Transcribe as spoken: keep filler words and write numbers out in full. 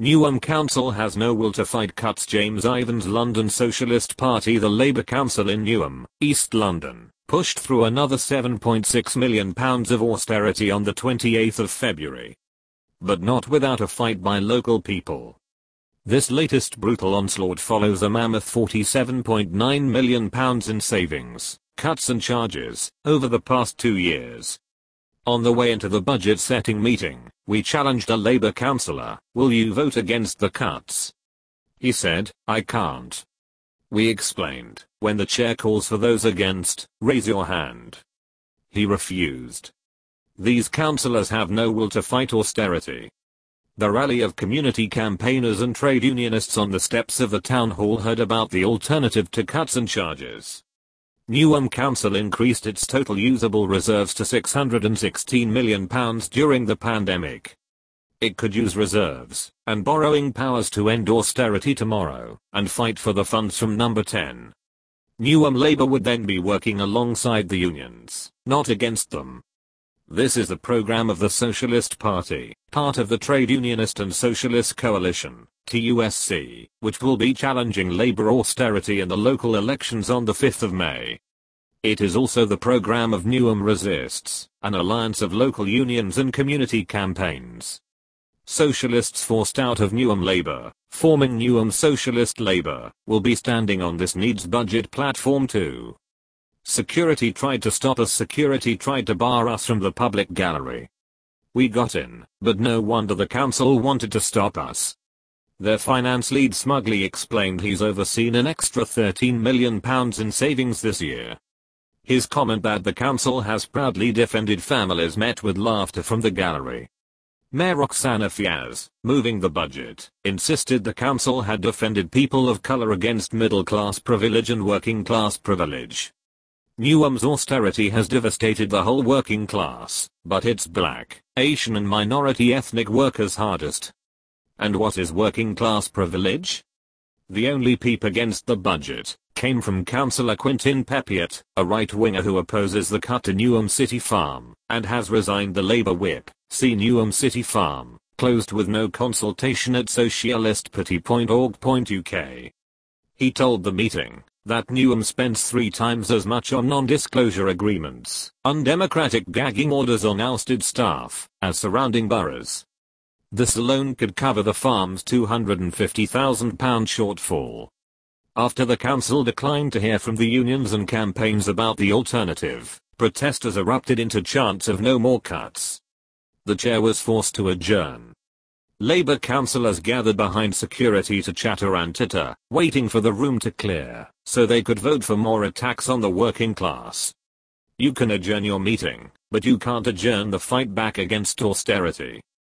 Newham Council has no will to fight cuts. James Ivans. London Socialist Party. The Labour Council in Newham, East London, pushed through another seven point six million pounds of austerity on the twenty-eighth of February. But not without a fight by local people. This latest brutal onslaught follows a mammoth forty-seven point nine million pounds in savings, cuts and charges over the past two years. On the way into the budget setting meeting, we challenged a Labour councillor, "Will you vote against the cuts?" He said, "I can't." We explained, "When the chair calls for those against, raise your hand." He refused. These councillors have no will to fight austerity. The rally of community campaigners and trade unionists on the steps of the town hall heard about the alternative to cuts and charges. Newham Council increased its total usable reserves to six hundred sixteen million pounds during the pandemic. It could use reserves and borrowing powers to end austerity tomorrow and fight for the funds from number ten. Newham Labour would then be working alongside the unions, not against them. This is the programme of the Socialist Party, part of the Trade Unionist and Socialist Coalition, T U S C, which will be challenging Labour austerity in the local elections on the fifth of May. It is also the programme of Newham Resists, an alliance of local unions and community campaigns. Socialists forced out of Newham Labour, forming Newham Socialist Labour, will be standing on this needs budget platform too. Security tried to stop us. Security tried to bar us from the public gallery. We got in, but no wonder the council wanted to stop us. Their finance lead smugly explained he's overseen an extra thirteen million pounds in savings this year. His comment that the council has proudly defended families met with laughter from the gallery. Mayor Roxana Fiaz, moving the budget, insisted the council had defended people of colour against middle-class privilege and working-class privilege. Newham's austerity has devastated the whole working class, but it's black, Asian and minority ethnic workers hardest. And what is working class privilege? The only peep against the budget came from Councillor Quintin Pepiot, a right-winger who opposes the cut to Newham City Farm, and has resigned the Labour whip. See Newham City Farm, closed with no consultation at socialist party dot org dot U K. He told the meeting that Newham spends three times as much on non-disclosure agreements, undemocratic gagging orders on ousted staff, as surrounding boroughs. This alone could cover the farm's two hundred fifty thousand pound shortfall. After the council declined to hear from the unions and campaigns about the alternative, protesters erupted into chants of no more cuts. The chair was forced to adjourn. Labour councillors gathered behind security to chatter and titter, waiting for the room to clear, so they could vote for more attacks on the working class. You can adjourn your meeting, but you can't adjourn the fight back against austerity.